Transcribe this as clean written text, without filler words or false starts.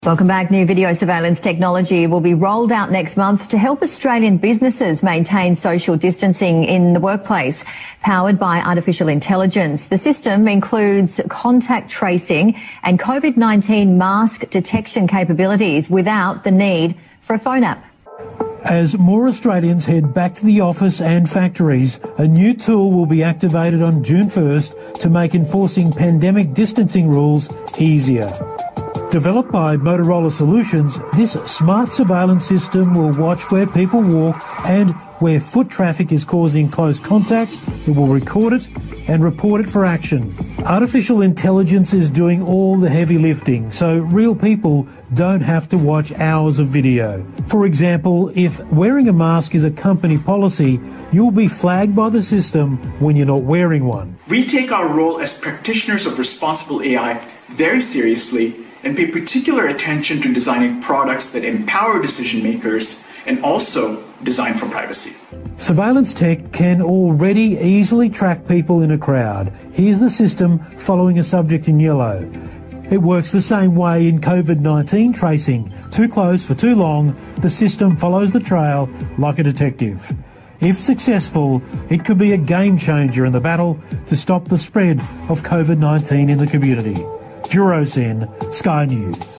Welcome back. New video surveillance technology will be rolled out next month to help Australian businesses maintain social distancing in the workplace. Powered by artificial intelligence, the system includes contact tracing and COVID-19 mask detection capabilities without the need for a phone app. As more Australians head back to the office and factories, a new tool will be activated on June 1st to make enforcing pandemic distancing rules easier. Developed by Motorola Solutions, this smart surveillance system will watch where people walk and where foot traffic is causing close contact. It will record it and report it for action. Artificial intelligence is doing all the heavy lifting, so real people don't have to watch hours of video. For example, if wearing a mask is a company policy, you'll be flagged by the system when you're not wearing one. We take our role as practitioners of responsible AI very seriously and pay particular attention to designing products that empower decision makers and also design for privacy. Surveillance tech can already easily track people in a crowd. Here's the system following a subject in yellow. It works the same way in COVID-19 tracing. Too close for too long, the system follows the trail like a detective. If successful, it could be a game changer in the battle to stop the spread of COVID-19 in the community. Juro Sen, Sky News.